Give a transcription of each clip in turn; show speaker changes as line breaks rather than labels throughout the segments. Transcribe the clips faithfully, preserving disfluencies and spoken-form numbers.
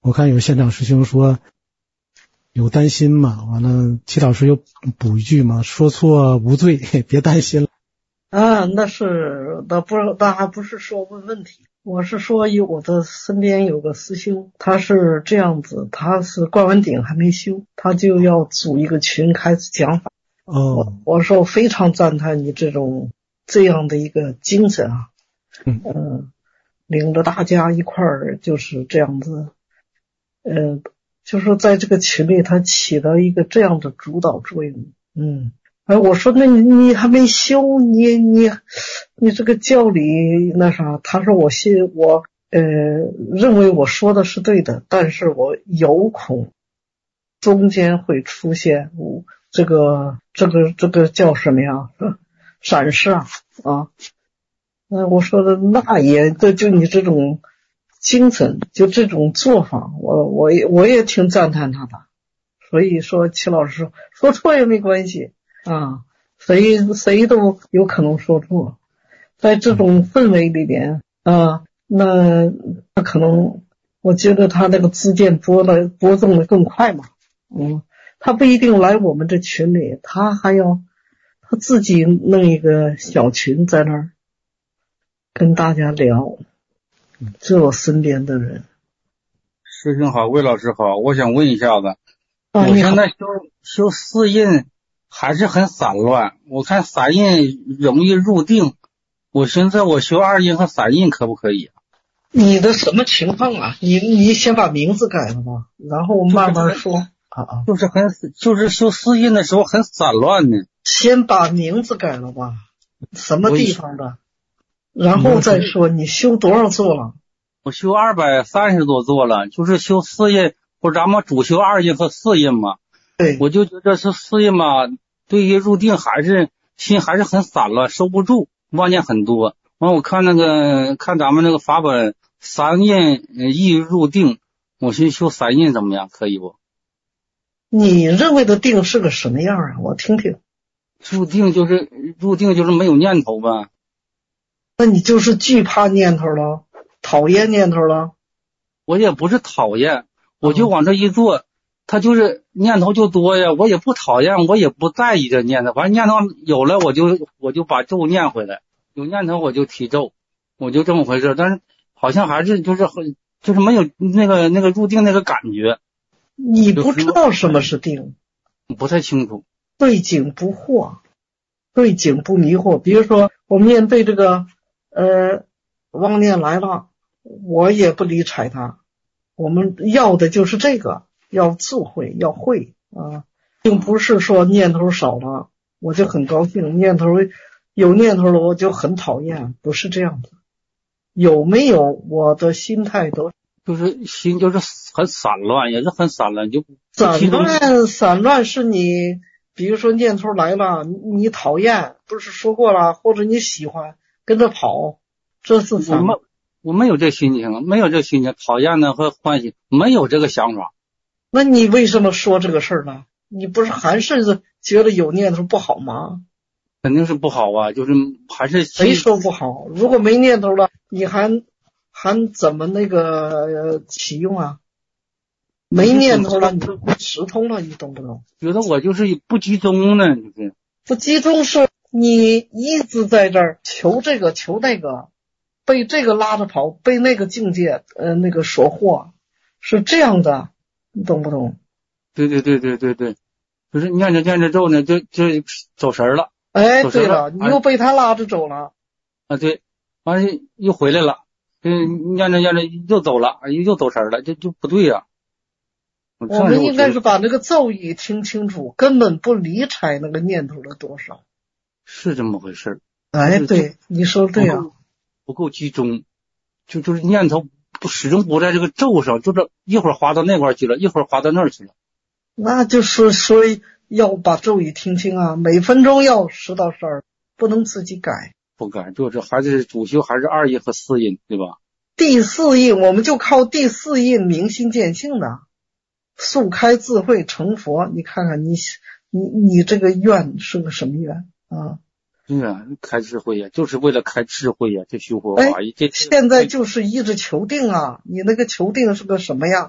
我看有现场师兄说有担心嘛，完了齐老师又补一句嘛，说错无罪，别担心了。
啊，那是那不那还不是说问问题，我是说有我的身边有个师兄，他是这样子，他是灌完顶还没修，他就要组一个群开始讲法。
哦，
我我说我非常赞叹你这种这样的一个精神啊，
嗯、
呃，领着大家一块儿就是这样子，呃，就是说在这个群里他起到一个这样的主导作用，嗯。哎，我说那你你还没修，你你你这个教理那啥？他说我信我呃认为我说的是对的，但是我有恐中间会出现我这个这个这个叫什么呀？闪失啊啊！那我说的那也这就你这种精神，就这种做法，我我也我也挺赞叹他的。所以说，齐老师说说错也没关系。啊，谁谁都有可能说错，在这种氛围里边啊，那那可能我觉得他那个自荐播的播送的更快嘛，嗯，他不一定来我们这群里，他还要他自己弄一个小群在那儿跟大家聊，这我身边的人。
师兄好，魏老师好，我想问一下子，
啊、
我现在修修四印还是很散乱，我看散印容易入定，我寻思我修二印和散印可不可以？
你的什么情况啊？你你先把名字改了吧，然后慢慢说。啊啊，
就是很就是修四印的时候很散乱呢。
先把名字改了吧，什么地方的，然后再说你修多少座了？
我修二百三十多座了，就是修四印，不是咱们主修二印和四印嘛。
对，
我就觉得是四印嘛，对于入定还是心还是很散乱，收不住，妄念很多。完，我看那个看咱们那个法本三印易入定，我寻修三印怎么样？可以不？
你认为的定是个什么样啊？我听听。
入定就是入定就是没有念头吧？
那你就是惧怕念头了，讨厌念头了？
我也不是讨厌，我就往这一坐。他就是念头就多呀，我也不讨厌，我也不在意这念头，反正念头有了我就我就把咒念回来，有念头我就提咒，我就这么回事。但是好像还是就是很就是没有那个那个入定那个感觉。
你不知道什么是定？
不太清楚。
对境不惑，对境不迷惑。比如说我面对这个呃妄念来了，我也不理睬它，我们要的就是这个。要智慧，要会啊，并不是说念头少了我就很高兴，念头有念头了我就很讨厌，不是这样子。有没有我的心态都
就是心就是很散乱，也是很散乱，就
散乱散乱是你比如说念头来了，你讨厌，不是说过了，或者你喜欢跟着跑，这是散乱。
我我没有这心情，没有这心情，讨厌呢和欢喜没有这个想法。
那你为什么说这个事儿呢？你不是还是觉得有念头不好吗？
肯定是不好啊，就是还是
谁说不好？如果没念头了，你还还怎么那个、呃、启用啊？没念头了，你就直通了，你懂不懂？
觉得我就是不集中呢，就是
不集中是你一直在这儿求这个求那个，被这个拉着跑，被那个境界呃那个所惑，是这样的。你懂不懂？
对对对对对对，就是念着念着咒呢，就就走神了。
哎，对了，你又被他拉着走了。
啊，对，完了又回来了，嗯，念着念着又走了，又走神了，就就不对呀、啊。
我们应该是把那个咒语听清楚，根本不理睬那个念头的多少。
是这么回事。
哎，对，你说对啊，
不够集中，就就是念头。不始终不在这个咒上，就是一会儿滑到那块去了，一会儿滑到那儿去了。
那就是说要把咒语听清啊，每分钟要十到十二，不能自己改。
不改，就是还是主修还是二印和四印，对吧？
第四印我们就靠第四印明心见性的，速开智慧成佛。你看看你你你这个愿是个什么愿啊？
对啊，开智慧呀、啊，就是为了开智慧呀、啊，这修佛法。
哎，现在就是一直求定啊！你那个求定是个什么呀？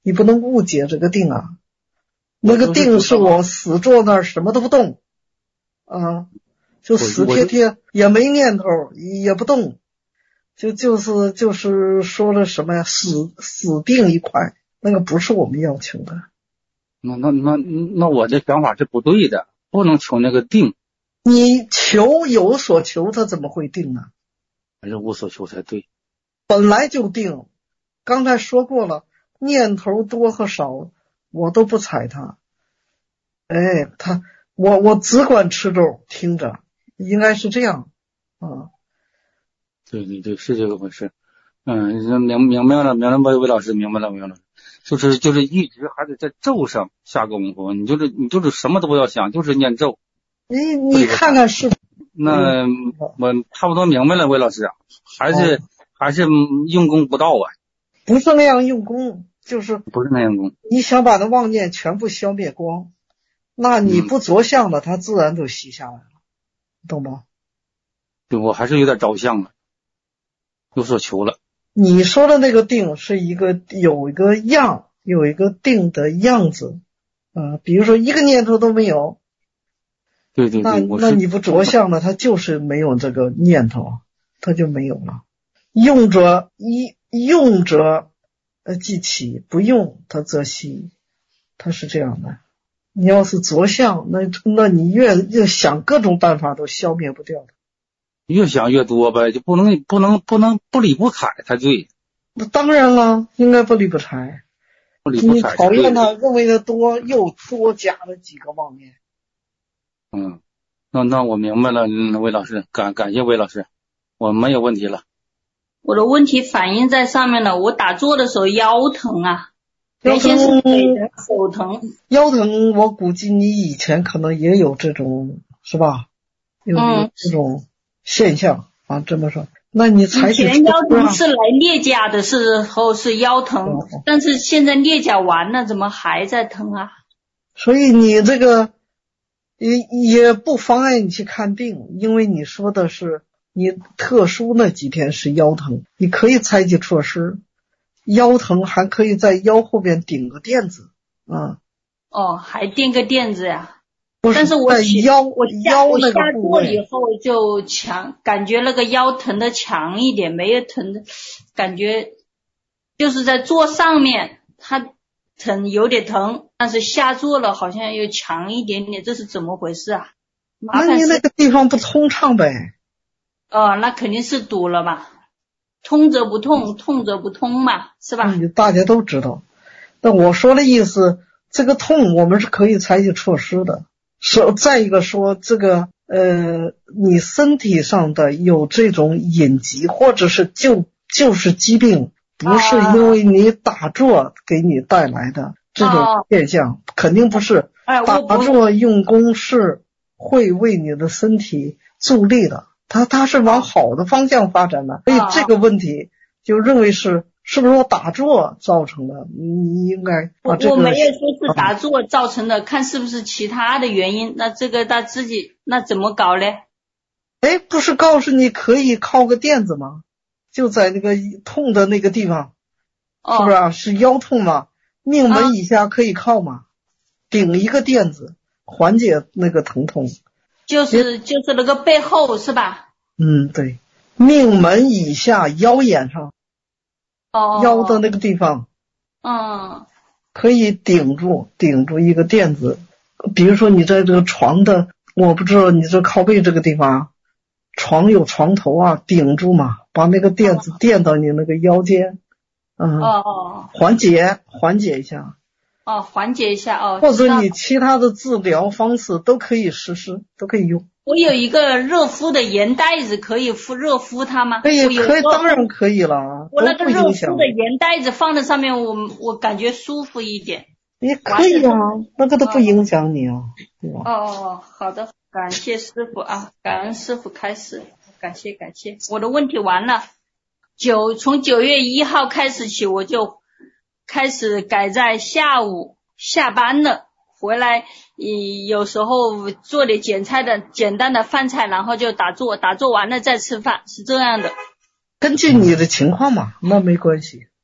你不能误解这个定啊。那个定是我死坐那儿什么都不动啊，就死贴贴，也没念头，也不动，就就是就是说了什么呀，死死定一块，那个不是我们要求的。
那那那那我的想法是不对的，不能求那个定。
你求有所求，他怎么会定呢？
还是无所求才对。
本来就定，刚才说过了，念头多和少我都不睬他。哎，他我我只管吃粥，听着，应该是这样啊。
对对对，是这个回事。嗯，明明白了，明白了，魏老师明白了，魏老师，就是就是一直还得在咒上下功夫，你就是你就是什么都不要想，就是念咒。
你你看看是。
那我差不多明白了，魏老师啊，还是、哦、还是用功不到啊。
不是那样用功，就是
不是那样功。
你想把那妄念全部消灭光，那你不着相了，它自然就息下来了，懂吗？
对，我还是有点着相了，有所求了。
你说的那个定是一个有一个样，有一个定的样子啊、呃，比如说一个念头都没有。
对对对，
那那你不着相了，它就是没有这个念头，它就没有了。用者一用者呃即起，不用它则息，它是这样的。你要是着相，那那你越越想各种办法都消灭不掉的。
越想越多呗，就不能不能不能不理不睬才对。
那当然了，应该不理不睬。
不理不睬。
你讨厌他，认为他多，又多加了几个妄念。
嗯，那那我明白了，魏老师，感感谢魏老师，我没有问题了。
我的问题反映在上面了，我打坐的时候腰疼啊，原先是腿疼手疼。
腰疼，我估计你以前可能也有这种，是吧？有有这种现象、嗯、啊，这么说，那你采取。
以前腰疼是来列甲的时候是腰疼、哦，但是现在列甲完了，怎么还在疼啊？
所以你这个。也也不妨碍你去看病，因为你说的是你特殊那几天是腰疼，你可以采取措施。腰疼还可以在腰后边顶个垫子啊。
哦，还垫个垫子呀？
不是，
但是我
腰
我
腰那个
部位，我下坐以后就强，感觉那个腰疼的强一点，没有疼的，感觉就是在坐上面它疼有点疼，但是下坐了好像又强一点点，这是怎么回事啊？麻烦
那你那个地方不通畅呗？
哦，那肯定是堵了吧？通则不痛，痛则不通嘛，是吧？
嗯，大家都知道。那我说的意思，这个痛我们是可以采取措施的。说再一个说这个呃，你身体上的有这种隐疾或者是就就是疾病。不是因为你打坐给你带来的这种现象，哦、肯定不是。
哎、
打坐用功是会为你的身体助力的，它它是往好的方向发展的。所以这个问题就认为是是不是我打坐造成的？你应该把这个。
我没有说是打坐造成的，啊、看是不是其他的原因。那这个他自己那怎么搞嘞？
哎，不是告诉你可以靠个垫子吗？就在那个痛的那个地方，
哦、
是不是啊？是腰痛吗？命门以下可以靠吗？啊、顶一个垫子，缓解那个疼痛。
就是就是那个背后是吧？
嗯，对，命门以下腰眼上，
哦，
腰的那个地方，
嗯，
可以顶住顶住一个垫子。比如说你在这个床的，我不知道你这靠背这个地方。床有床头啊，顶住嘛，把那个垫子垫到你那个腰间，嗯，
哦，
缓解缓解一下，
哦，缓解一下哦，
或者你其他的治疗方式都可以实施，都可以用。
我有一个热敷的盐袋子，可以敷热敷它吗？
可以，可以，当然可以了。
我那个热敷的盐袋子放在上面，我我感觉舒服一点。
也可以啊，那个都不影响你啊，对吧？
哦，好的。感谢师傅啊，感恩师傅开始，感谢感谢。我的问题完了，九从九月一号开始起，我就开始改在下午下班了，回来有时候做点简菜的简单的饭菜，然后就打坐，打坐完了再吃饭，是这样的。
根据你的情况嘛，那没关系。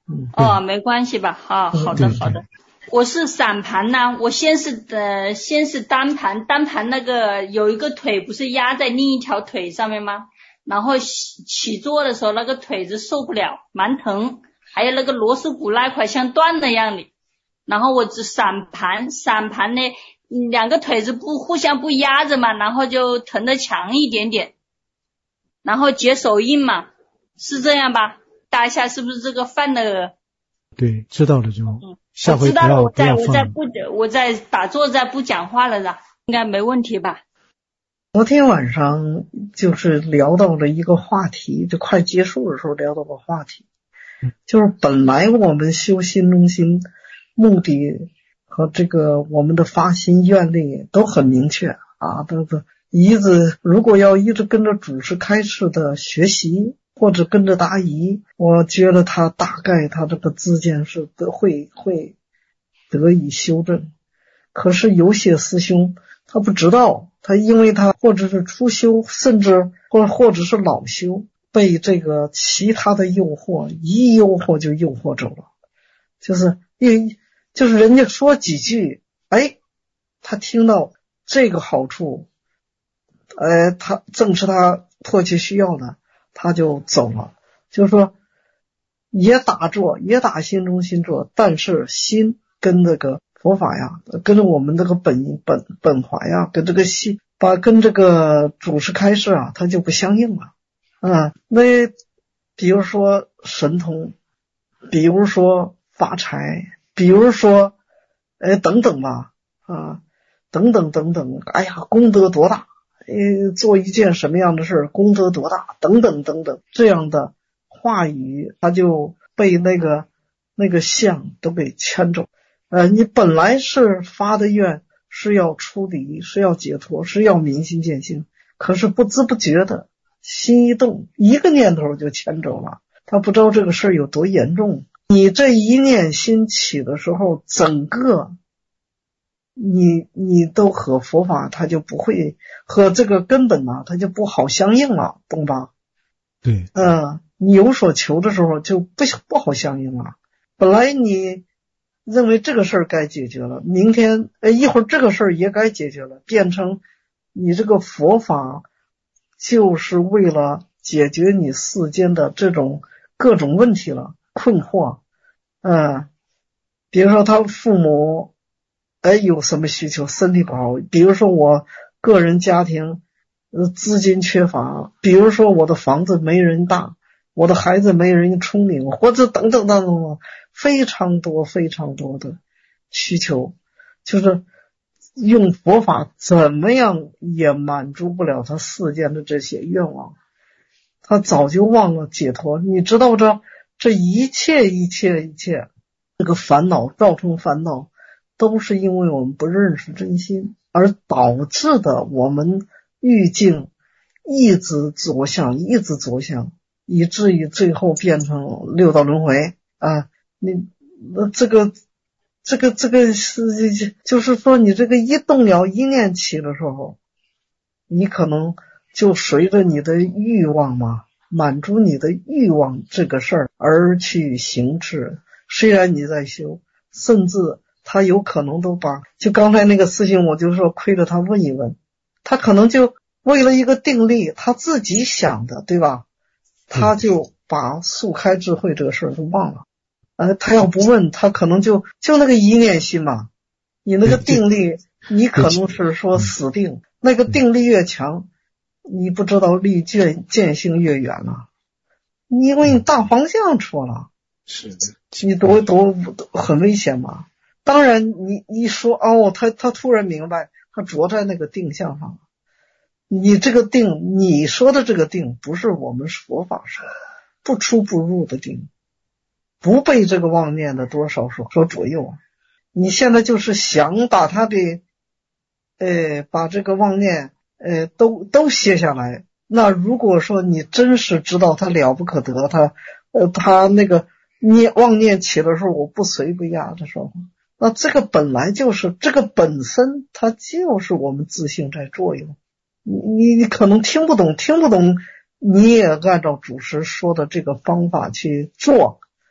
嗯，
哦，没关系吧？啊，好的好的。我是散盘呢，我先是呃先是单盘，单盘那个有一个腿不是压在另一条腿上面吗？然后起起坐的时候那个腿子受不了，蛮疼，还有那个螺丝骨那块像断了样的。然后我只散盘，散盘呢两个腿子不互相不压着嘛，然后就疼得强一点点。然后解手印嘛，是这样吧？大一下是不是这个犯的？
对，知道了就。
嗯，
下回不要
我知道了，我再我再
不
不我再打坐再不讲话了的，应该没问题吧？
昨天晚上就是聊到了一个话题，就快结束的时候聊到个话题，就是本来我们修心中心目的和这个我们的发心愿力都很明确啊，都是一直如果要一直跟着主持开示的学习，或者跟着答疑，我觉得他大概他这个自见是得会会得以修正。可是有些师兄他不知道，他因为他或者是初修，甚至或或者是老修，被这个其他的诱惑一诱惑就诱惑走了，就是一就是人家说几句，哎，他听到这个好处，呃，他正是他迫切需要的，他就走了。就是说也打坐，也打心中心坐，但是心跟这个佛法呀，跟着我们这个本本本怀呀，跟这个心把跟这个主持开示啊，它就不相应了啊。那比如说神通，比如说发财，比如说呃等等吧啊，等等等等，哎呀，功德多大，呃，做一件什么样的事功德多大，等等等等，这样的话语，他就被那个那个相都给牵走。呃，你本来是发的愿是要出离，是要解脱，是要明心见性，可是不知不觉的心一动，一个念头就牵走了。他不知道这个事儿有多严重。你这一念心起的时候，整个你你都和佛法它就不会和这个根本呢，它就不好相应了，懂吧？
对，
呃，你有所求的时候就不不好相应了。本来你认为这个事儿该解决了，明天呃一会儿这个事儿也该解决了，变成你这个佛法就是为了解决你世间的这种各种问题了，困惑。呃，比如说他父母哎有什么需求，身体不好，比如说我个人家庭呃资金缺乏，比如说我的房子没人大，我的孩子没人聪明，或者等等等等，非常多非常多的需求，就是用佛法怎么样也满足不了他世间的这些愿望，他早就忘了解脱。你知道不知道这一切一切一切这个烦恼造成烦恼，都是因为我们不认识真心而导致的。我们欲境一直着相，一直着相，以至于最后变成六道轮回啊！你这个这个这个是就是说，你这个一动了一念起的时候，你可能就随着你的欲望嘛，满足你的欲望这个事儿而去行持。虽然你在修，甚至他有可能都把，就刚才那个事情，我就说亏了他问一问，他可能就为了一个定力，他自己想的，对吧？他就把速开智慧这个事儿就忘了。呃，他要不问，他可能就就那个一念心嘛，你那个定力，你可能是说死定，那个定力越强，你不知道离见见性越远了，因为你大方向错了，
是的，
你都都很危险嘛。当然你一说哦，他他突然明白，他着在那个定向上了。你这个定，你说的这个定，不是我们佛法说不出不入的定，不被这个妄念的多少所所左右。你现在就是想把他的呃把这个妄念呃都都卸下来。那如果说你真是知道他了不可得，他呃他那个念妄念起的时候我不随不压的时候，那这个本来就是这个本身它就是我们自性在作用。你你可能听不懂听不懂，你也按照主持说的这个方法去做，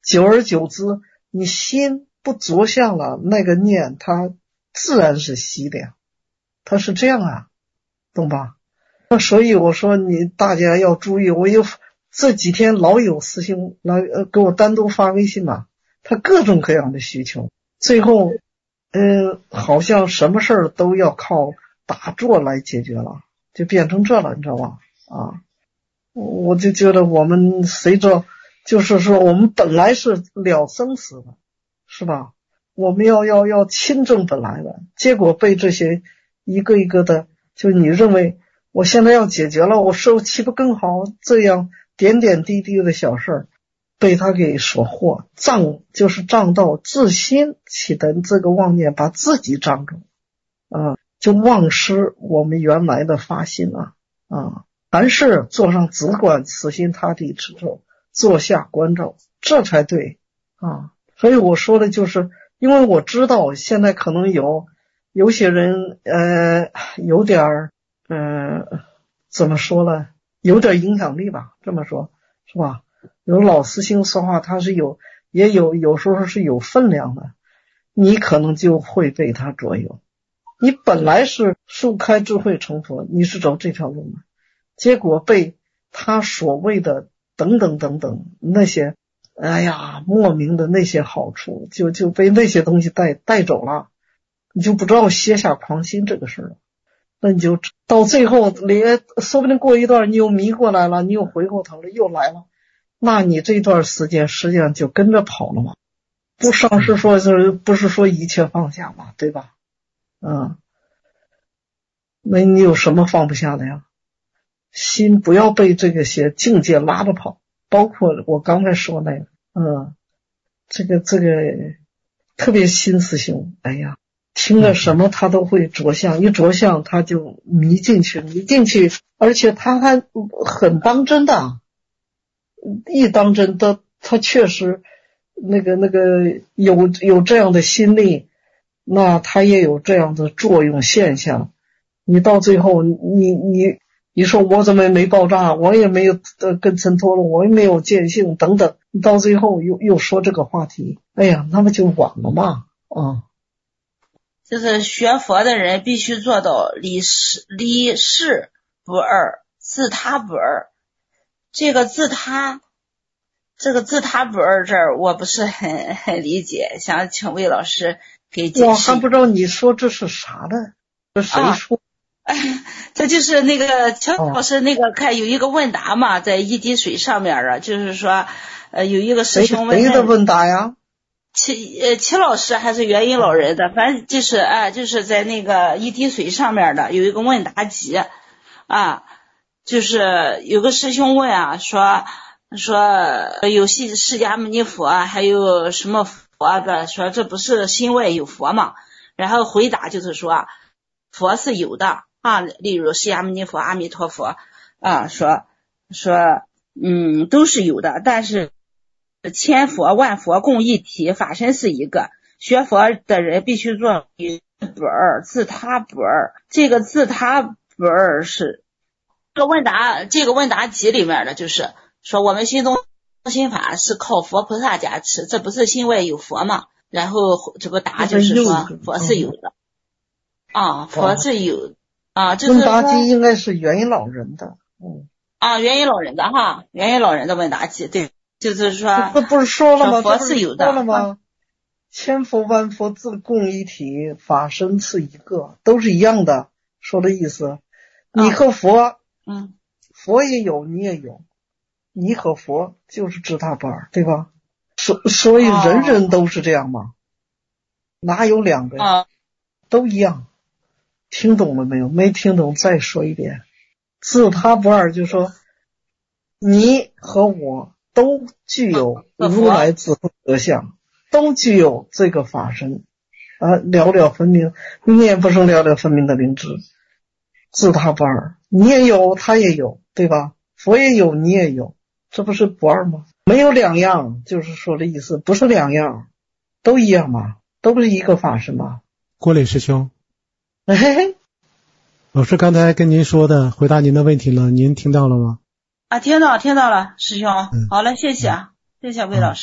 久而久之，你心不着相了，那个念它自然是息的呀，它是这样啊，懂吧？那所以我说你大家要注意，我有这几天老有师兄来呃给我单独发微信嘛，他各种各样的需求，最后呃好像什么事儿都要靠打坐来解决了，就变成这了，你知道吧？啊，我就觉得我们随着就是说我们本来是了生死的，是吧？我们要要要亲证本来的，结果被这些一个一个的，就你认为我现在要解决了，我受岂不更好？这样点点滴滴的小事儿，被他给所惑，障就是障到自心起的这个妄念，把自己障住，啊，就忘失我们原来的发心啊啊！凡事做上只管此心他地持咒，坐下观照，这才对啊！所以我说的就是，因为我知道现在可能有有些人呃有点儿呃怎么说呢，有点影响力吧，这么说是吧？有老师兄说话他是有也有有时候是有分量的，你可能就会被他左右。你本来是树开智慧成佛，你是走这条路嘛，结果被他所谓的等等等等那些哎呀莫名的那些好处，就就被那些东西带带走了，你就不知道歇下狂心这个事了。那你就到最后连说不定过一段你又迷过来了，你又回过头了又来了，那你这段时间实际上就跟着跑了嘛，不上师说是不是说一切放下嘛，对吧？嗯，那你有什么放不下的呀？心不要被这个些境界拉着跑，包括我刚才说那个，嗯，这个这个特别心思凶，哎呀，听了什么他都会着相，一着相他就迷进去，迷进去，而且他还很当真的，一当真的他确实那个那个有有这样的心力，那他也有这样的作用现象。你到最后你你你说我怎么没爆炸，我也没有呃跟尘脱落，我也没有见性等等，你到最后又又说这个话题，哎呀，那么就晚了嘛啊！
就是学佛的人必须做到离事离事不二，自他不二。这个自他这个自他不二这儿我不是很很理解，想请魏老师给解释。
我还不知道你说这是啥的，这谁说？
啊、这就是那个乔老师那个看有一个问答嘛，在一滴水上面啊，就是说呃有一个师兄问
谁的问答呀？
齐呃齐老师还是元音老人的，反正就是啊、呃、就是在那个一滴水上面的有一个问答集啊，就是有个师兄问啊，说说有释释迦牟尼佛啊，还有什么佛的，说这不是心外有佛吗？然后回答就是说佛是有的啊，例如释迦牟尼佛、阿弥陀佛啊，说说嗯都是有的，但是千佛万佛共一体，法身是一个。学佛的人必须做不二，自他不二。这个自他不二是这个问答这个问答集里面的，就是说我们心中心法是靠佛菩萨加持，这不是心外有佛吗？然后这个答就是说佛是有的啊，佛是有啊，就是
问答集应该是元音老人的，嗯
啊，元音老人的哈，元音老人的问答集，对。就是说，
这不是说了吗？
佛是有的，
说了吗？千佛万佛自共一体，法身是一个，都是一样的。说的意思，你和佛，
嗯，
佛也有，你也有，你和佛就是自他不二，对吧？所所以人人都是这样嘛，哪有两个？
啊，
都一样。听懂了没有？没听懂再说一遍。自他不二，就是说你和我都具有如来自性德相，都具有这个法身啊，了了分明，你也不生了了分明的灵智，自他不二，你也有，他也有，对吧？佛也有，你也有，这不是不二吗？没有两样，就是说的意思，不是两样，都一样嘛，都不是一个法身嘛。
郭磊师兄，
嘿嘿，
老师刚才跟您说的，回答您的问题了，您听到了吗？
啊，听到听到了，师兄，
嗯、
好了，谢谢啊，谢谢魏老师。嗯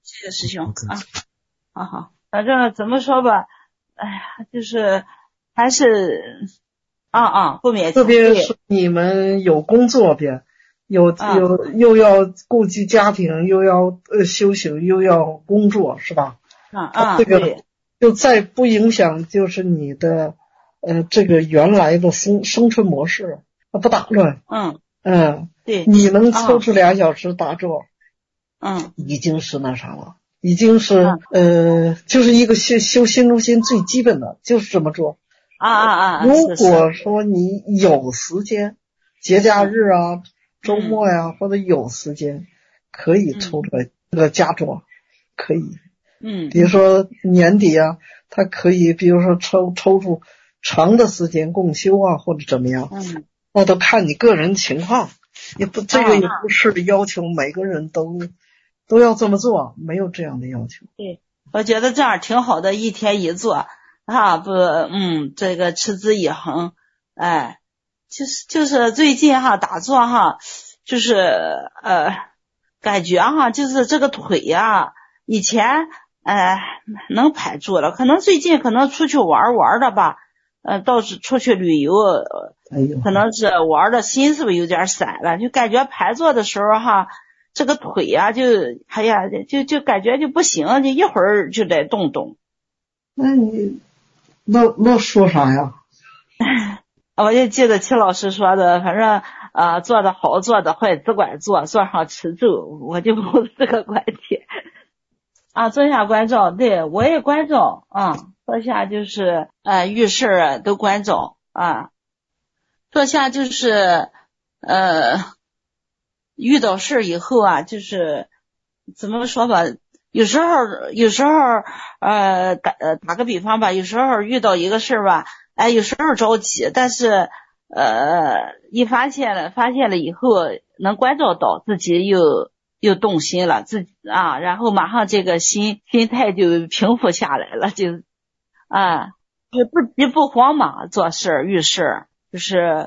谢谢师兄啊，好好，反正怎么说吧，哎呀，就是还是啊啊不勉强，
特别是你们有工作边，有有又要顾及家庭，又要呃修行，又要工作，是吧？
啊啊，
这个就再不影响就是你的呃这个原来的生生存模式，不打乱。
嗯
嗯，
对，
你能抽出俩小时打坐，
嗯，
已经是那啥了，已经是、
啊、
呃，就是一个修修心中心最基本的，就是这么做。
啊啊啊！
如果说你有时间，节假日啊、嗯、周末呀、啊嗯，或者有时间，可以抽出来这个加做，可以。
嗯，
比如说年底啊，他可以，比如说抽抽出长的时间共修啊，或者怎么样。
嗯。
那都看你个人情况，也不这个也不是要求每个人都、啊、都要这么做，没有这样的要求。
对，我觉得这样挺好的，一天一做啊，不，嗯，这个持之以恒，哎，就是就是最近哈打坐哈，就是呃，感觉哈就是这个腿呀、啊，以前呃能排住了，可能最近可能出去玩玩的吧。呃，倒是出去旅游，
哎呦，
可能是玩的心是不是有点散了？就感觉排坐的时候哈，这个腿呀、啊，就哎呀，就就感觉就不行，就一会儿就得动动。
那你那那说啥呀？
我就记得齐老师说的，反正啊、呃，做的好，做的坏，只管做，做上持咒，我就不是这个观点啊。坐下关照，对我也关照啊。坐下就是呃遇事啊都关照啊，坐下就是呃遇到事以后啊，就是怎么说吧，有时候有时候呃打打个比方吧，有时候遇到一个事吧，哎有时候着急，但是呃一发现了发现了以后能关照到自己又又动心了，自己啊，然后马上这个心心态就平复下来了，就。啊，就不急不慌嘛，做事遇事就是，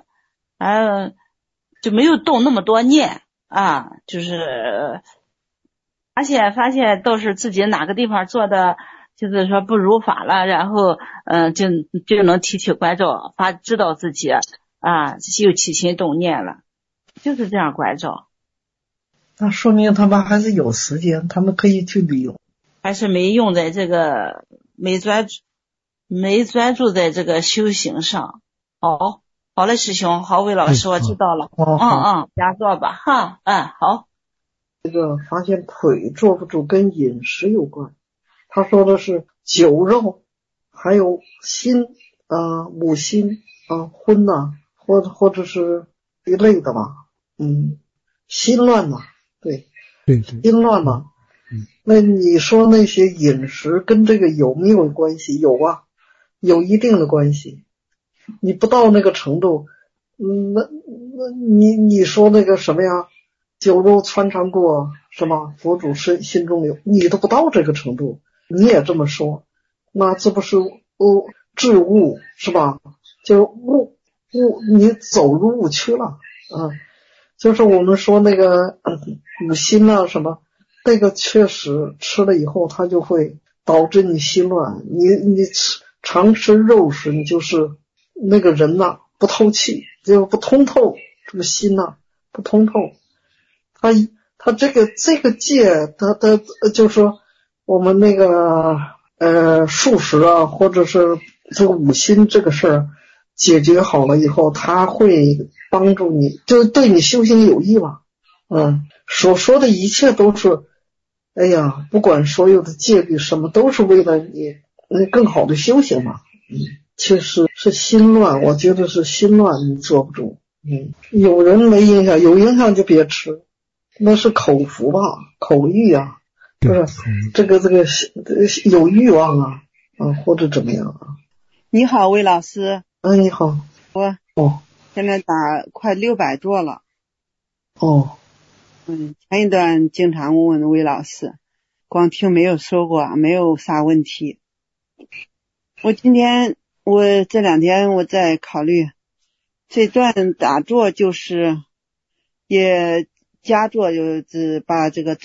嗯，就没有动那么多念啊，就是发现发现倒是自己哪个地方做的，就是说不如法了，然后嗯、呃，就就能提起关照，发知道自己啊又起心动念了，就是这样关照。
那说明他们还是有时间，他们可以去旅游，
还是没用在这个没专注。没专注在这个修行上。好，好嘞，师兄，好，魏老师，我知道了。
嗯
嗯，加做吧，哈，嗯，好。
这个发现腿坐不住跟饮食有关，他说的是酒肉，还有心啊、呃、母心啊、荤呐、啊，或者或者是一类的吧，嗯，心乱嘛，对，
对对，
心乱嘛。
嗯，
那你说那些饮食跟这个有没有关系？有啊。有一定的关系，你不到那个程度，嗯，那那你你说那个什么呀，酒肉穿肠过，是吗？佛主是心中有，你都不到这个程度，你也这么说，那这不是误致误是吧？就误误你走入误区了啊！就是我们说那个五辛啊什么，那个确实吃了以后，它就会导致你心乱，你你吃。常吃肉食，你就是那个人呐、啊，不透气，就不通透，这个心呐、啊、不通透。他他这个这个戒，他他就是说我们那个呃素食啊，或者是这个五辛这个事儿解决好了以后，他会帮助你，就是对你修行有益嘛。嗯，所说的一切都是，哎呀，不管所有的戒律什么，都是为了你。那更好的修行嘛，嗯，其实是心乱，我觉得是心乱，你坐不住，嗯，有人没影响，有影响就别吃，那是口福吧，口欲啊，不是这个这个有欲望啊，啊或者怎么样啊？
你好，魏老师。
嗯，你好。
我
哦，
现在打快六百座了。
哦，
嗯，前一段经常问魏老师，光听没有说过，没有啥问题。我今天我这两天我在考虑这段打坐，就是也加坐，就是把这个坐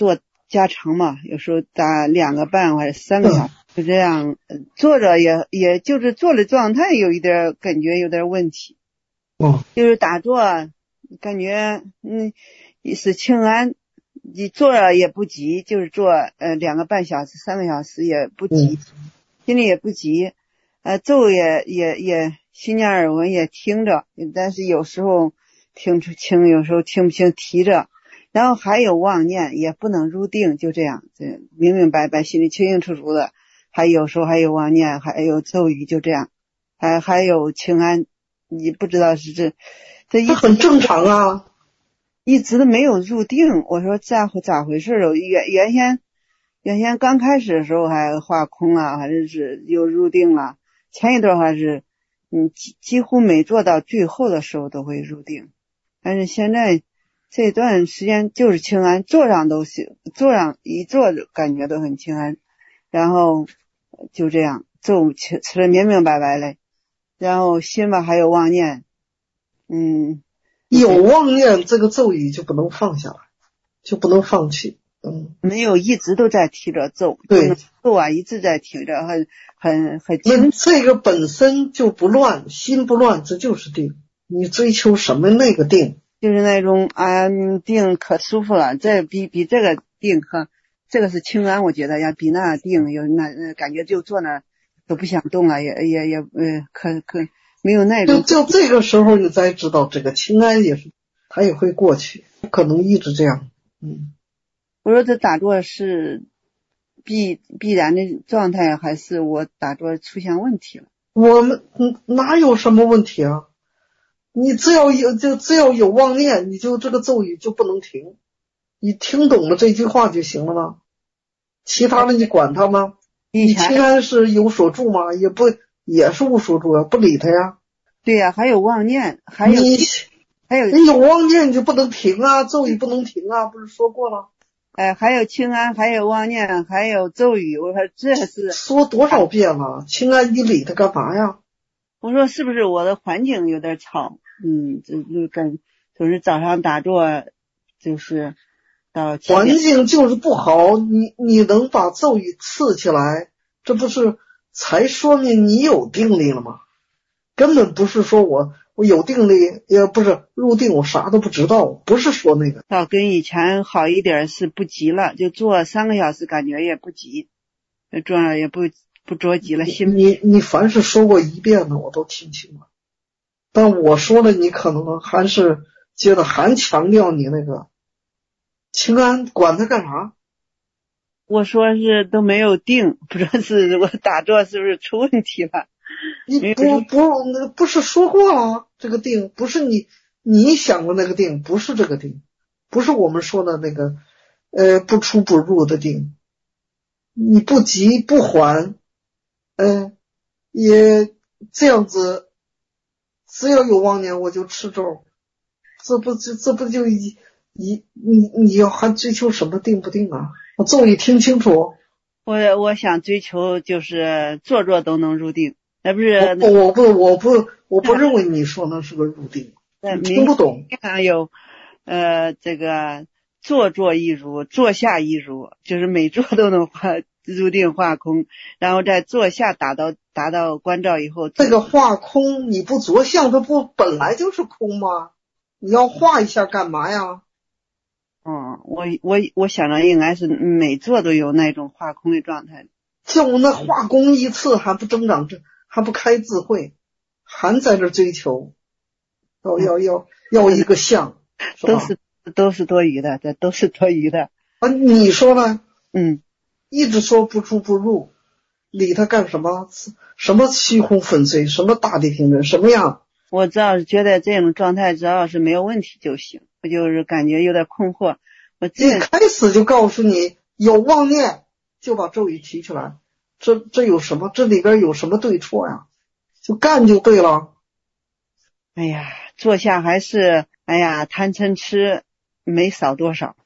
加长嘛，有时候打两个半或者三个小时，就这样坐着也也就是坐的状态有一点感觉有点问题。
哦，
就是打坐感觉嗯是轻安，你坐着也不急，就是坐呃两个半小时三个小时也不急，
嗯、
心里也不急，呃咒也也也心念耳闻也听着，但是有时候听出清，有时候听不清提着，然后还有妄念，也不能入定，就这样，这明明白白，心里清清楚楚的，还有时候还有妄念，还有咒语，就这样，还还有清安，你不知道是这这一
这很正常啊，
一直都没有入定。我说咋咋回事儿？原原先原先刚开始的时候还画空啊，还是是又入定了，前一段还是嗯几几乎每做到最后的时候都会入定，但是现在这段时间就是清安，坐上都行，坐上一坐感觉都很清安，然后就这样咒吃吃的明明白白嘞，然后心吧还有妄念，嗯，
有妄念这个咒语就不能放下来，就不能放弃。嗯，
没有一直都在提着咒，
对，
咒啊一直在提着，很很很
那这个本身就不乱，心不乱，这就是定。你追求什么那个定？
就是那种安定可舒服了，这比比这个定和这个是清安，我觉得要比那定有那感觉就坐那都不想动了，也也也呃可可没有那种。
就就这个时候你才知道，这个清安也是它也会过去，不可能一直这样。嗯，
我说这打坐是必必然的状态，还是我打坐出现问题了？
我们哪有什么问题啊？你只要有就只要有妄念，你就这个咒语就不能停，你听懂了这句话就行了吗？其他的你管它吗？你清安是有所住吗？也不也是无所住啊，不理它呀。
对呀、啊，还有妄念，还有
你
还有
你有妄念你就不能停啊，咒语不能停啊，不是说过了？
哎，还有清安，还有妄念，还有咒语，我说这是
说多少遍了？清安你理它干嘛呀？
我说是不是我的环境有点吵？嗯，就就感就是早上打坐，就是到
环境就是不好，你你能把咒语刺起来，这不是才说明你有定力了吗？根本不是说我我有定力，也不是入定，我啥都不知道，不是说那个。
倒跟以前好一点，是不急了，就坐三个小时，感觉也不急，坐着也不不着急了。心
你你凡是说过一遍的，我都听清了。但我说了，你可能还是觉得还强调你那个清安，管他干啥？
我说是都没有定，不知道是我打坐是不是出问题了？
你不不那不是说过了？这个定不是你你想的那个定，不是这个定，不是我们说的那个呃不出不入的定。你不急不缓，呃也这样子。只要有妄念我就吃咒，这不这这不就一你你你要还追求什么定不定啊？我咒语听清楚。
我我想追求就是坐坐都能入定，那不是
我我不我不我不认为你说那是个入定，你听不懂。
还有呃这个坐坐一如，坐下一如，就是每坐都能画入定画空，然后在坐下达到达到关照以后，
这个画空你不着相，它不本来就是空吗？你要画一下干嘛呀？
嗯，我我我想着应该是每坐都有那种画空的状态。
就那画空一次还不增长智，还不开智慧，还在这追求，要要要要一个相，是
都是都是多余的，这都是多余的
啊！你说呢？
嗯。
一直说不出不入，理他干什么？什么虚空粉碎，什么大地平整，什么样？
我只要是觉得这种状态只要是没有问题就行，我就是感觉有点困惑。我
一开始就告诉你有妄念，就把咒语提出来，这这有什么？这里边有什么对错呀？就干就对了。
哎呀，坐下还是哎呀贪嗔痴没少多少。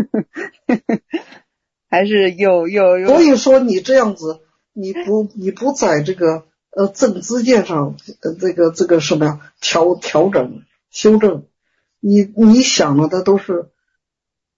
还是有有有，
所以说你这样子，你不你不在这个呃正知见上，呃这个这个什么呀调调整修正，你你想的的都是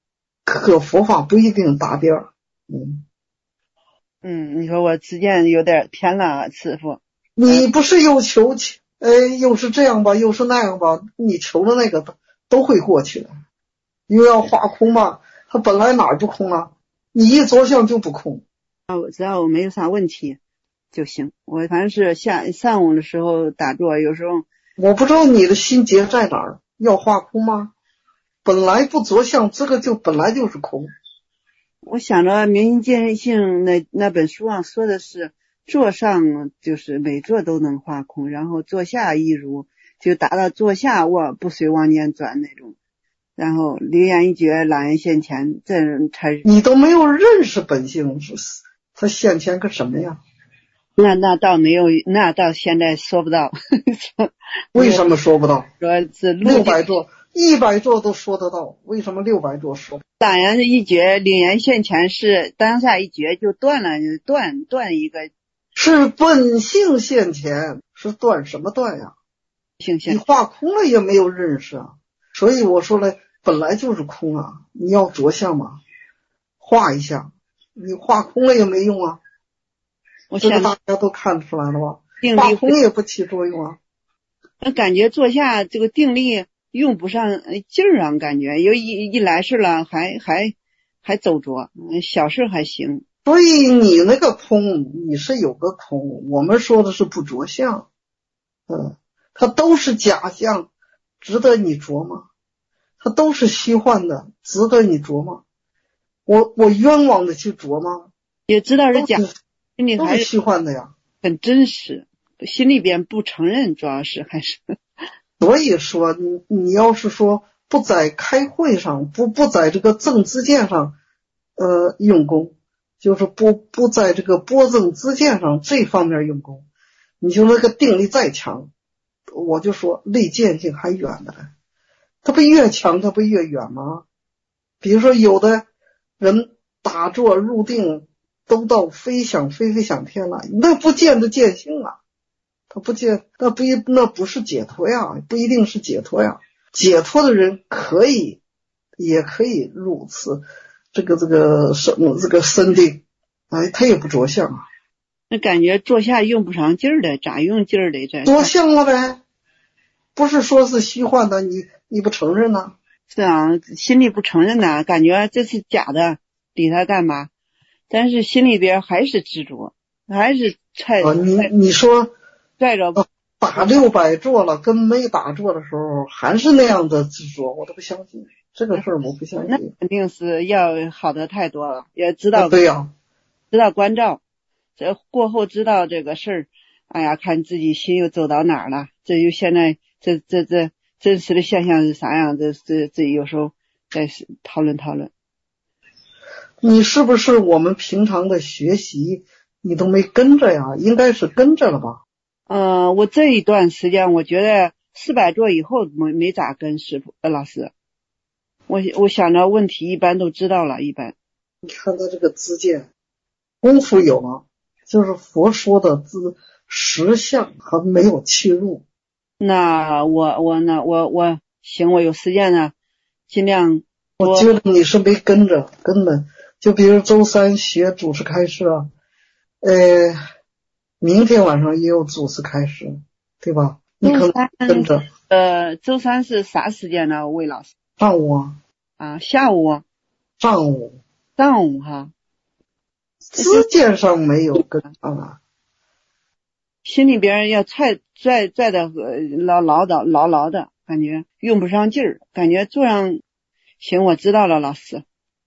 可佛法不一定达标。嗯
嗯，你说我之间有点偏了，师傅。
你不是又求，呃，又是这样吧，又是那样吧，你求的那个都都会过去的。又要化空嘛，它本来哪儿不空啊？你一着相就不空。
啊，我知道我没有啥问题就行。我反正是下上午的时候打坐，有时候
我不知道你的心结在哪儿，要化空吗？本来不着相，这个就本来就是空。
我想着明心见性那那本书上说的是坐上就是每坐都能化空，然后坐下亦如，就达到坐下我不随妄念转那种，然后灵言一觉，朗然现前，这人才
你都没有认识本性，他现前个什么呀？
那那倒没有，那到现在说不到。
为什么说不到？
说是
六百座、一百座都说得到，为什么六百座说不到？
朗然一觉，灵言现前是当下一觉就断了，断断一个。
是本性现前，是断什么断呀？
性现
你化空了也没有认识啊，所以我说了，本来就是空啊，你要着相嘛，化一下，你化空了也没用啊。
我
这个大家都看出来了吧？
定
化空也不起作用啊。
我感觉坐下这个定力用不上劲儿啊，感觉有一一来事了还还还走着，小事还行。
所以你那个空，你是有个空，我们说的是不着相，嗯，它都是假象，值得你着吗？它都是虚幻的，值得你着吗？我我冤枉的去着吗？
也知道是假，心里还
是虚幻的呀，
很真实，心里边不承认，主要是还是。
所以说，你你要是说不在开会上，不不在这个正知见上，呃，用功。就是不不在这个波正知见上这方面用功，你就那个定力再强，我就说离见性还远的嘞。它不越强，它不越远吗？比如说有的人打坐入定都到飞想飞飞想天了，那不见得见性啊，他不见，那不一那不是解脱呀，不一定是解脱呀。解脱的人可以，也可以入此。这个这个身这个身定，哎，他也不着相啊。
那感觉坐下用不上劲儿的，咋用劲儿的？这
着相了呗，不是说是虚幻的，你你不承认呢、啊？
是啊，心里不承认呐，感觉这是假的，理他干嘛？但是心里边还是执着，还是踹。
啊，你你说
拽着、
啊、打六百坐了，跟没打坐的时候还是那样的执着，我都不相信。这个事儿我不相信，
那肯定是要好的太多了，也知道、
啊、对呀、啊，
知道关照，这过后知道这个事儿，哎呀，看自己心又走到哪儿了，这就现在这这这真实的现象是啥样？这这这有时候再讨论讨论。
你是不是我们平常的学习你都没跟着呀？应该是跟着了吧？
呃，我这一段时间我觉得四百座以后没没咋跟师傅呃老师。我我想着问题一般都知道了，一般。
你看他这个知见功夫有了，就是佛说的知实相还没有切入。
那我我呢我我行，我有时间呢，尽量。
我觉得你是没跟着，根本就比如周三学主持开示啊，呃，明天晚上也有主持开示，对吧？你可能跟着。
呃，周三是啥时间呢？魏老师？
上午啊。
啊，下午啊。
上午。
上午哈。
知见上没有跟上啊。
心里边要踹拽拽的牢牢的牢牢的，感觉用不上劲儿，感觉坐上。行，我知道了，老师。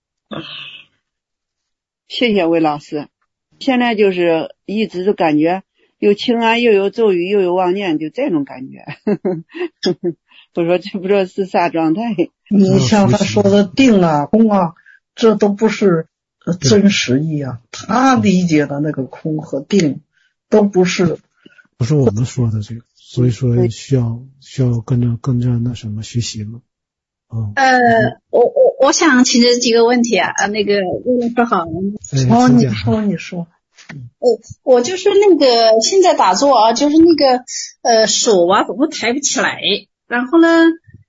谢谢魏老师。现在就是一直都感觉又清安又有咒语又有妄念，就这种感觉。我说这不知道是啥状态。
你像他说的定啊空啊，这都不是真实意啊。他理解的那个空和定都不是
不是我们说的这个，所以说需要需要跟着跟着那什么学习嘛。哦、
呃，我我我想提这几个问题啊，那个魏老师好。
哦，你说你说。
我我就是那个现在打坐啊，就是那个呃手啊总是抬不起来，然后呢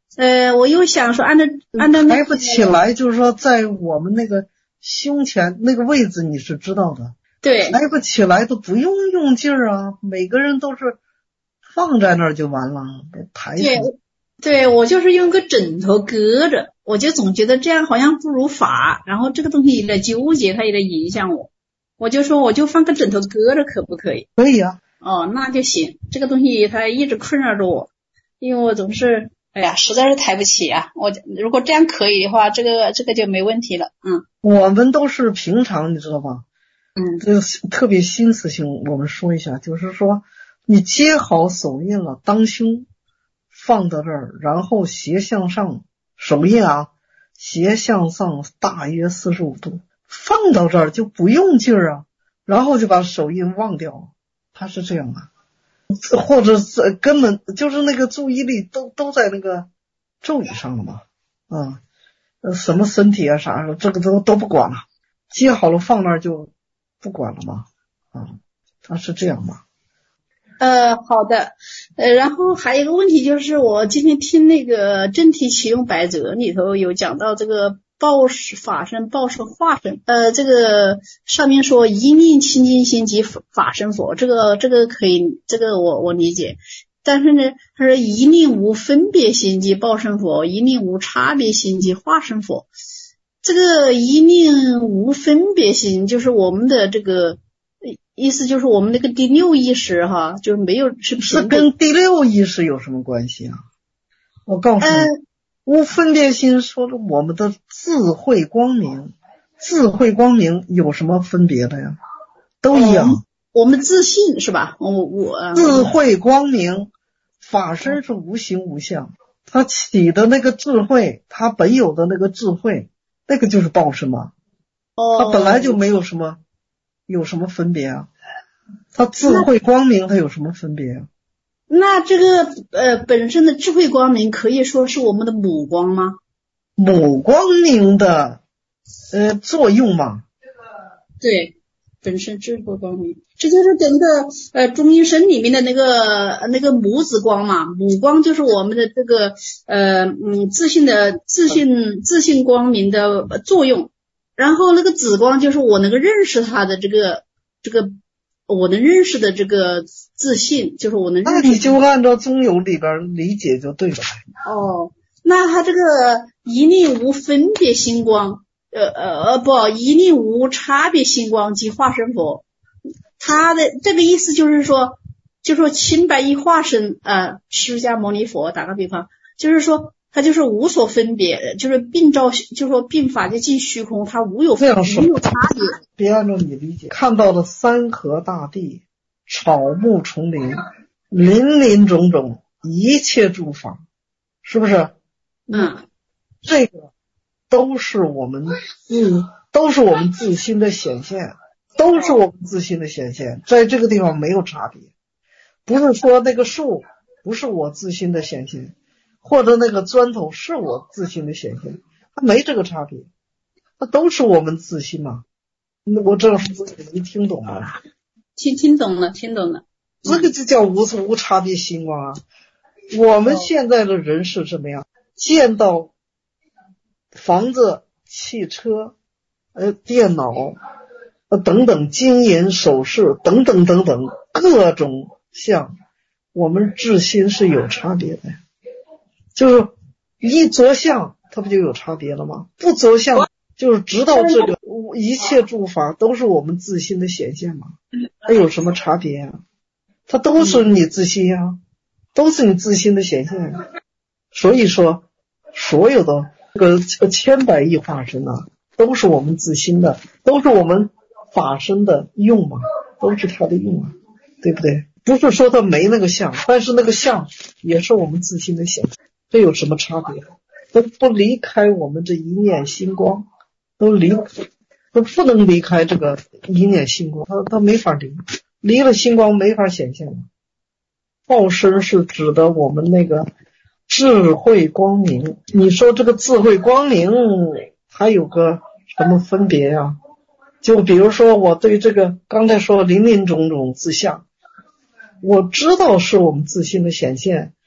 呃，我又想说，按照按照那
抬不起来，就是说在我们那个胸前那个位置你是知道的，
对，
抬不起来都不用用劲儿啊，每个人都是放在那儿就完了，抬起来。
对，对我就是用个枕头搁着，我就总觉得这样好像不如法，然后这个东西也在纠结，它也在影响我。我就说我就放个枕头搁着可不可以？
可以啊。
哦，那就行。这个东西它一直困扰着我，因为我总是哎呀，实在是抬不起啊。我如果这样可以的话，这个这个就没问题了。嗯，
我们都是平常，你知道吧？
嗯，
这个特别心思性，我们说一下，就是说你接好手印了，当胸放到这儿，然后斜向上，手印啊，斜向上大约四十五度。放到这儿就不用劲儿啊，然后就把手印忘掉，他是这样啊，或者是根本就是那个注意力都都在那个咒语上了嘛，啊，什么身体啊啥的，这个都都不管了，接好了放那儿就不管了嘛，啊，他是这样嘛。
呃，好的，呃，然后还有一个问题就是，我今天听那个真题启用百则里头有讲到这个报是法身、报是化身，呃，这个上面说一念清净心即法身佛，这个这个可以，这个我我理解。但是呢，他说一念无分别心即报身佛，一念无差别心即化身佛。这个一念无分别心，就是我们的这个意思，就是我们那个第六意识哈，就是没有是
这跟第六意识有什么关系啊？我告诉你。
呃
无分别心说的我们的智慧光明，智慧光明有什么分别的呀？都一样。
哦、我们自信是吧？我我
智慧光明，法身是无形无相，它起的那个智慧，它本有的那个智慧，那个就是报身嘛。
哦，
它本来就没有什么，有什么分别啊？它智慧光明，它有什么分别啊？
那这个呃本身的智慧光明可以说是我们的母光吗？
母光明的呃作用嘛。
对，本身智慧光明，这就是跟那个呃中阴身里面的那个那个母子光嘛，母光就是我们的这个呃嗯自信的自信自信光明的作用，然后那个子光就是我能够认识它的这个这个我能认识的这个自信，就是我能认识。
那你就按照中有里边理解就对了。
哦，那它这个一念无分别心光，呃呃不，一念无差别心光即化身佛。它的这个意思就是说，就说清白一化身啊，释迦牟尼佛打个比方，就是说它就是无所分别，就是并照，就是说并法界尽虚空，它无有分别，无有差别。
别按照你理解，看到了山河大地、草木丛林、林林种种一切诸法，是不是？
嗯，
这个都是我们自都是我们自心的显现，都是我们自心的显现，在这个地方没有差别。不是说那个树不是我自心的显现，或者那个砖头是我自心的显现，它没这个差别，它都是我们自心嘛。我这样说你听懂吗？
听听懂了，听懂了。
这个就叫无无差别心光啊。我们现在的人是什么样？见到房子、汽车、呃电脑、呃等等金银首饰等等等等各种相，我们自心是有差别的，就是一着相，它不就有差别了吗？不着相，就是知道这个一切诸法都是我们自心的显现嘛，它有什么差别啊？它都是你自心啊，都是你自心的显现。所以说，所有的这个千百亿化身啊，都是我们自心的，都是我们法身的用嘛，都是它的用啊，对不对？不是说它没那个相，但是那个相也是我们自心的显现，这有什么差别？都不离开我们这一念心光，都离都不能离开这个一念心光，它它没法离，离了心光没法显现了。报身是指的我们那个智慧光明，你说这个智慧光明还有个什么分别呀、啊？就比如说我对这个刚才说林林种种自相，我知道是我们自心的显现，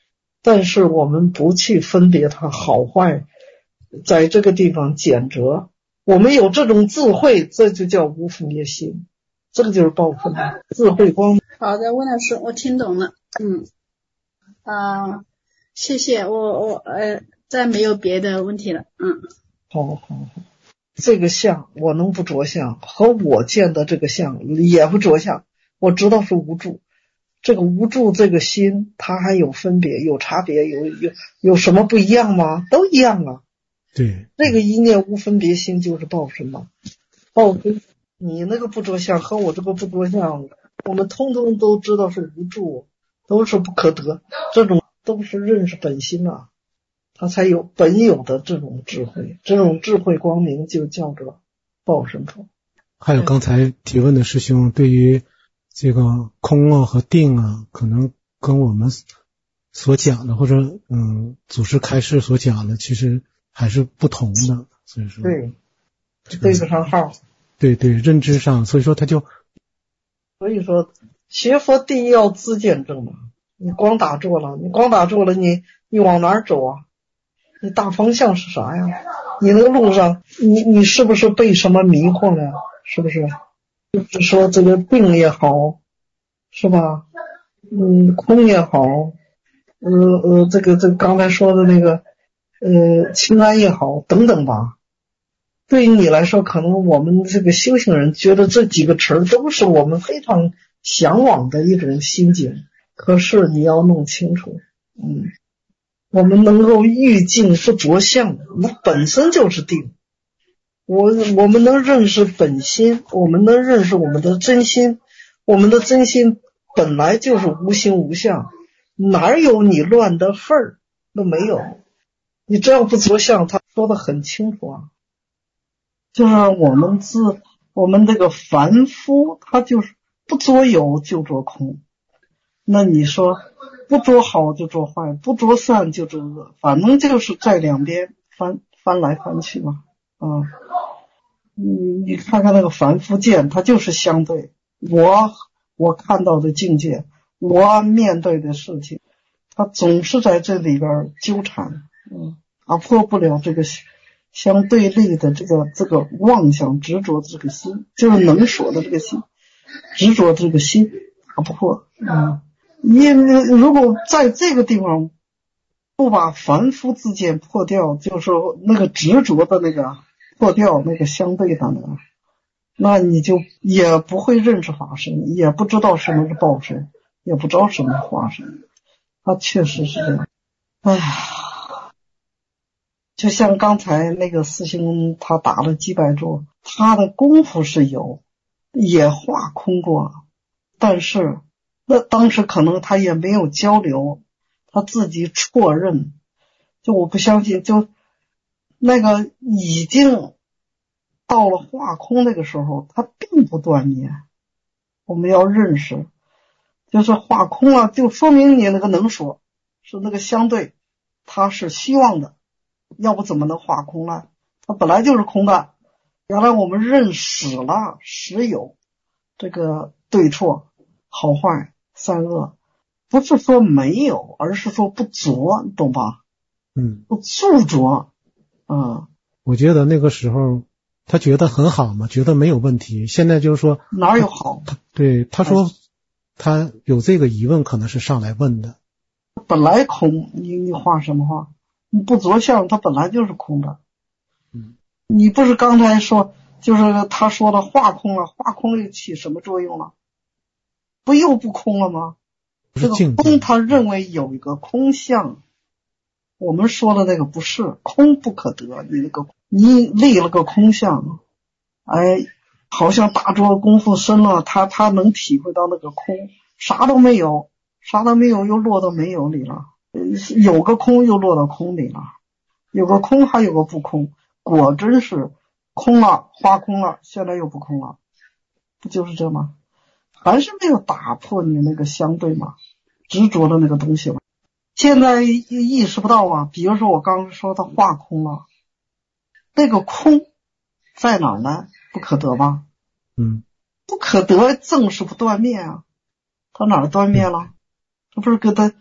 但是我们不去分别它好坏，在这个地方检责，我们有这种智慧，这就叫无分别心，这个就是报分的智慧光。
好的，温老师，我听懂了。嗯，啊、呃，谢谢，我我呃，再没有别的问题了。嗯，
好好好，这个相我能不着相，和我见的这个相也不着相，我知道是无助。这个无助这个心，它还有分别，有差别，有有有什么不一样吗？都一样啊。
对，
这个一念无分别心就是报身嘛。报身，你那个不着相和我这个不着相，我们通通都知道是无助，都是不可得，这种都是认识本心啊，他才有本有的这种智慧，这种智慧光明就叫做报身佛。
还有刚才提问的师兄，对于这个空啊和定啊，可能跟我们所讲的或者嗯祖师开示所讲的其实还是不同的，所以说
对对不上号。
对对，认知上，所以说他就
所以说学佛第一要自见证嘛，你光打坐了，你光打坐了，你你往哪儿走啊？你大方向是啥呀？你那个路上，你你是不是被什么迷惑了呀？是不是？就是说这个定也好，是吧？嗯，空也好，呃呃，这个这个刚才说的那个呃清安也好，等等吧。对于你来说，可能我们这个修行人觉得这几个词儿都是我们非常向往的一种心境，可是你要弄清楚，嗯，我们能够欲境不着相，那本身就是定。我我们能认识本心，我们能认识我们的真心，我们的真心本来就是无形无相，哪有你乱的份儿都没有。你只要不着相，他说的很清楚啊，就是我们自我们这个凡夫，他就是不着有就着空。那你说不着好就着坏，不着善就着恶，反正就是在两边翻翻来翻去嘛。啊，你你看看那个凡夫见，它就是相对。我我看到的境界，我面对的事情，它总是在这里边纠缠，嗯，打破不了这个相对立的这个这个妄想执着的这个心，就是能所的这个心，执着这个心打不破。嗯，你如果在这个地方不把凡夫自见破掉，就是说那个执着的那个破掉，那个相对的那个，那你就也不会认识法身，也不知道什么是报身，也不知道什么是化身。它确实是这样。哎呀，就像刚才那个师兄他打了几百桌，他的功夫是有，也化空过，但是那当时可能他也没有交流，他自己错认，就我不相信，就那个已经到了化空那个时候，他并不断灭。我们要认识，就是化空了，就说明你那个能所是那个相对，它是希望的，要不怎么能化空呢？它本来就是空的。原来我们认识了实有这个对错、好坏、善恶，不是说没有，而是说不着，懂吧？
嗯，
不执着。嗯，
我觉得那个时候他觉得很好嘛，觉得没有问题。现在就是说
哪有好？
他对他说他有这个疑问，可能是上来问的。
本来空，你你画什么画？你不着相，它本来就是空的。
嗯，
你不是刚才说，就是他说的化空了，化空了起什么作用了？不又不空了吗？这个空他认为有一个空相，我们说的那个不是空不可得，你那个你立了个空相，哎，好像打坐功夫深了，他他能体会到那个空，啥都没有，啥都没有又落到没有里了，有个空又落到空里了，有个空还有个不空，果真是空了，化空了，现在又不空了，不就是这吗？还是没有打破你那个相对嘛，执着的那个东西嘛。现在意识不到啊，比如说我刚刚说它化空了，那个空在哪儿呢？不可得吧？
嗯，
不可得正是不断灭啊，它哪儿断灭了？它不是跟它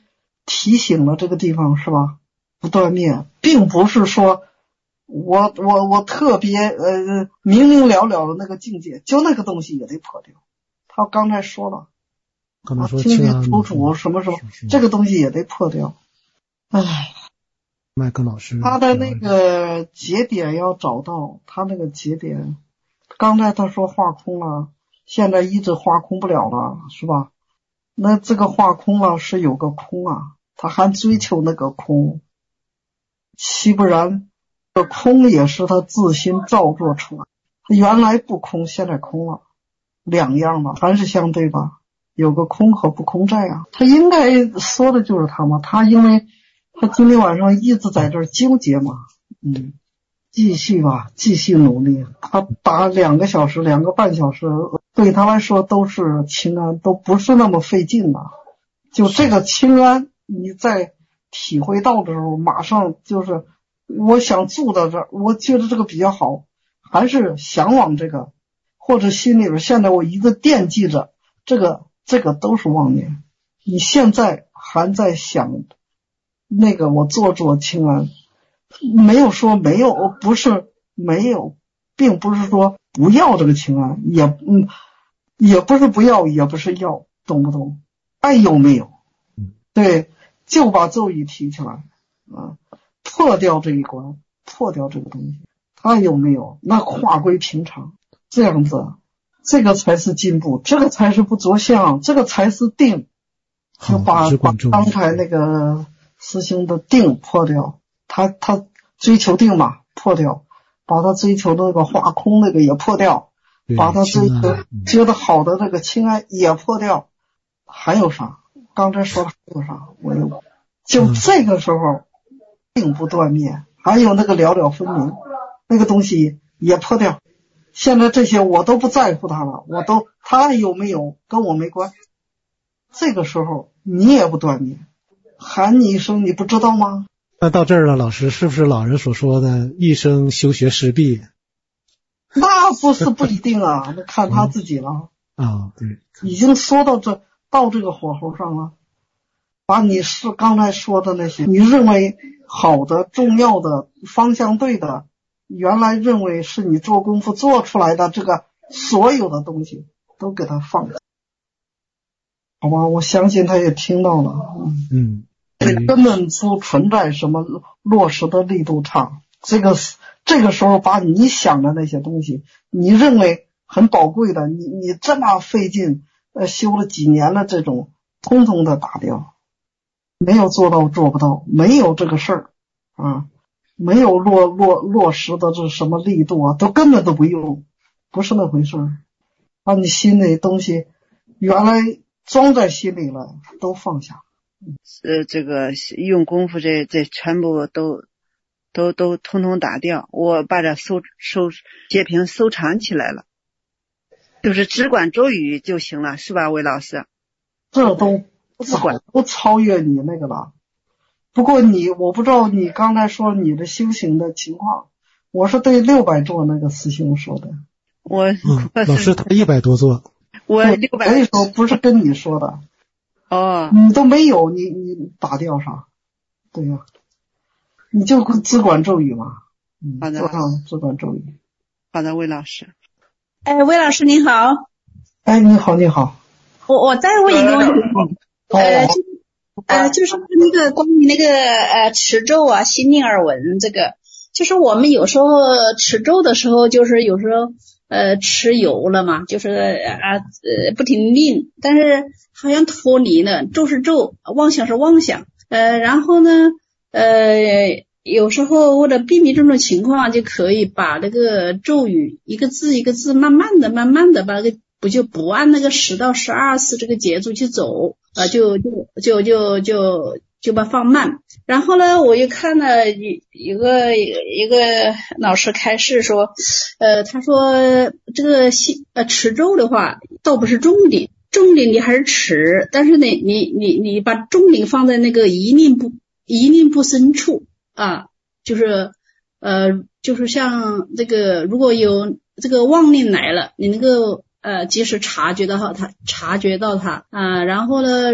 提醒了这个地方是吧？不断灭，并不是说我我我特别呃明明了了的那个境界，就那个东西也得破掉。他刚才说了，
刚才说
清清楚楚什么什么，这个东西也得破掉。唉，
麦克老师，
他的那个节点要找到，他那个节点，刚才他说化空了，现在一直化空不了了，是吧？那这个化空了是有个空啊，他还追求那个空，岂不然这空也是他自心造作出来，他原来不空，现在空了，两样嘛，还是相对吧？有个空和不空在啊，他应该说的就是他嘛，他因为他今天晚上一直在这儿纠结嘛，嗯，继续吧，继续努力。他打两个小时、两个半小时，对他来说都是清安，都不是那么费劲的。就这个清安，你在体会到的时候，马上就是我想住到这儿，我觉得这个比较好，还是向往这个，或者心里边现在我一直惦记着这个，这个都是妄念。你现在还在想那个我做做清安，没有说没有，不是没有，并不是说不要这个清安，也嗯，也不是不要，也不是要，懂不懂？爱有没有？对，就把咒语提起来啊，破掉这一关，破掉这个东西，爱有没有？那化归平常，这样子，这个才是进步，这个才是不着相，这个才是定，就把把刚才那个师兄的定破掉，他他追求定嘛，破掉，把他追求的那个化空那个也破掉，把他追求觉得好的那个清安也破掉，还有啥？刚才说的还有啥？我有，就这个时候定不断灭，还有那个了了分明，那个东西也破掉。现在这些我都不在乎他了，我都他有没有跟我没关。这个时候你也不断灭，喊你一声你不知道吗？
那到这儿了，老师是不是老人所说的一生修学失弊？
那不是不一定啊，那看他自己了。
啊、哦，对，
已经说到这到这个火候上了，把你是刚才说的那些你认为好的、重要的、方向对的，原来认为是你做功夫做出来的这个所有的东西都给他放下，好吧？我相信他也听到了。
嗯，
根本不存在什么落实的力度差。这个这个时候把你想的那些东西，你认为很宝贵的，你你这么费劲呃修了几年了，这种通通的打掉，没有做到做不到，没有这个事儿啊，没有落落落实的这什么力度啊，都根本都不用，不是那回事儿。把你心里东西原来装在心里了都放下。
呃，这个用功夫这这全部都都都通通打掉，我把这收收截屏收藏起来了，就是只管咒语就行了，是吧，魏老师？
这都不管都超越你那个了。不过你我不知道你刚才说你的修行的情况，我是对六百座那个师兄说的。
我、
嗯、老师他一百多座，
我六百，
所以说不是跟你说的。
哦，
你都没有，你你打掉啥？对呀、啊，你就只管咒语嘛。
好的，
做上只管咒语。
好的，魏老师。
哎，魏老师您好。
哎，你好，你好。
我我再问一个问题。
哦、
呃，就呃，就是那个关于那个呃持咒啊、心令耳闻这个，就是我们有时候持咒的时候，就是有时候呃持油了嘛，就是啊呃不停令，但是好像脱离了，咒是咒，妄想是妄想，呃，然后呢，呃，有时候为了避免这种情况，就可以把那个咒语一个字一个字慢慢的、慢慢的把那个不就不按那个十到十二次这个节奏去走，啊、呃，就就就就就就把放慢。然后呢，我又看了一一个一个老师开示说，呃，他说这个心呃持咒的话，倒不是重点。重点你还是持，但是呢，你你你把重点放在那个一念不一念不生处啊，就是呃就是像这个如果有这个妄念来了，你能够呃及时察觉到它，察觉到它啊，然后呢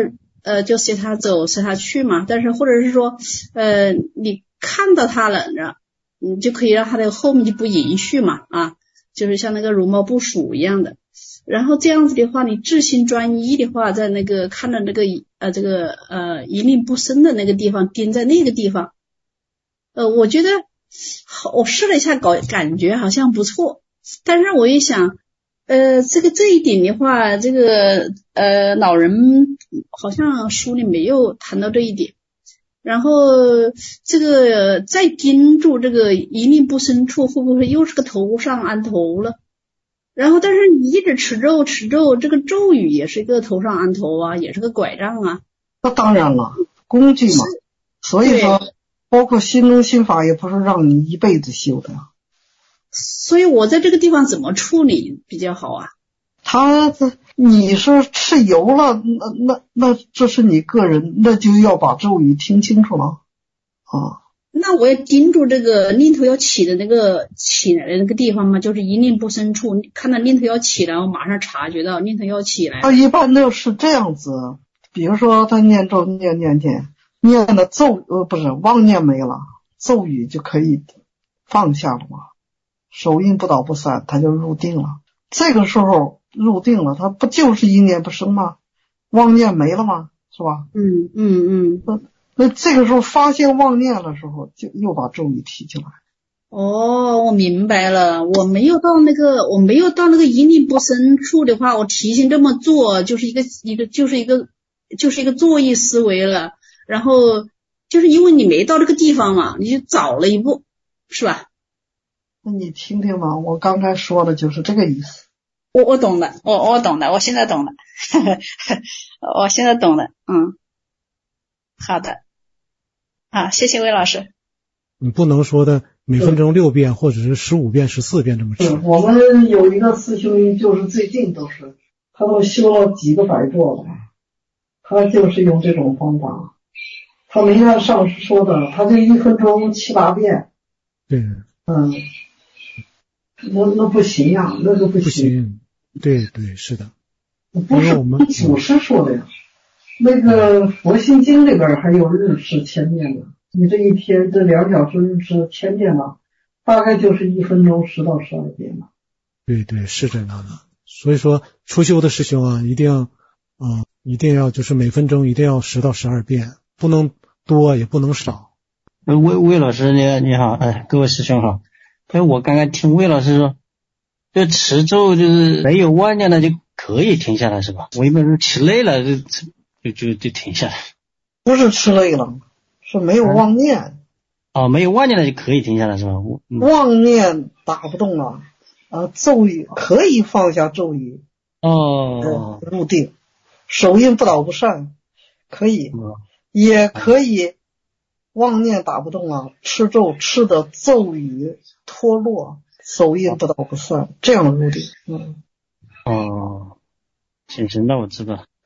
呃就随他走随他去嘛，但是或者是说呃你看到他了，你就可以让他的后面就不延续嘛啊，就是像那个如毛不属一样的。然后这样子的话，你至心专一的话，在那个看到那个呃这个呃一令不生的那个地方，盯在那个地方，呃我觉得好，我试了一下搞感觉好像不错，但是我一想呃这个这一点的话，这个呃老人好像书里没有谈到这一点。然后这个再盯住这个一令不生处，会不会又是个头上安头了？然后但是你一直持咒持咒，这个咒语也是一个头上安头啊，也是个拐杖啊。
那当然了，工具嘛。所以说包括心中心法也不是让你一辈子修的。
所以我在这个地方怎么处理比较好啊？
他你是吃油了，那那那这是你个人，那就要把咒语听清楚了啊。
那我要盯住这个令头要起的那个起来的那个地方嘛，就是一令不生处，看到令头要起来，我马上察觉到令头要起来。
他一般都是这样子，比如说他念咒念念念念的咒呃不是妄念没了，咒语就可以放下了嘛，手印不倒不散，他就入定了。这个时候入定了，他不就是一念不生吗？妄念没了吗？是吧？
嗯嗯嗯。
那这个时候发现妄念的时候，就又把咒语提起来。
哦，我明白了，我没有到那个，我没有到那个一令不生处的话，我提前这么做，就是一个一个就是一个就是一个作业思维了。然后就是因为你没到这个地方嘛，你就早了一步，是吧？
那你听听吧，我刚才说的就是这个意思。
我我懂的，我我懂的，我现在懂了，我现在懂了，嗯，好的。啊，谢谢魏老师。
你不能说的每分钟六遍或者是十五遍十四遍这么吃。
我们有一个师兄，就是最近都是他都修了几个百座了，他就是用这种方法。他没按上师说的，他就一分钟七八遍。
对，
嗯，那那不行呀，那个不行。
不行，对对是的。
不是我们祖师说的呀。那个佛心经里边还有日式千遍呢，你这一天这两小时日式千遍了，大概就是一分钟十到十二遍了。
对对是这样的，所以说初修的师兄啊，一定啊、呃、一定要就是每分钟一定要十到十二遍，不能多也不能少。
魏魏老师你你好，哎，各位师兄好。哎，我刚刚听魏老师说，这持咒就是没有妄念的就可以停下来是吧？我一般是吃累了就就就就停下来。
不是吃累了，是没有妄念。
嗯、哦，没有妄念的就可以停下来是吧？
嗯、妄念打不动了啊，咒语可以放下咒语。
哦、
嗯，入定，手印不倒不散，可以，嗯、也可以。妄念打不动了，吃咒吃的咒语脱落，手印不倒不散，这样入定。嗯。
哦，行行，那我知道。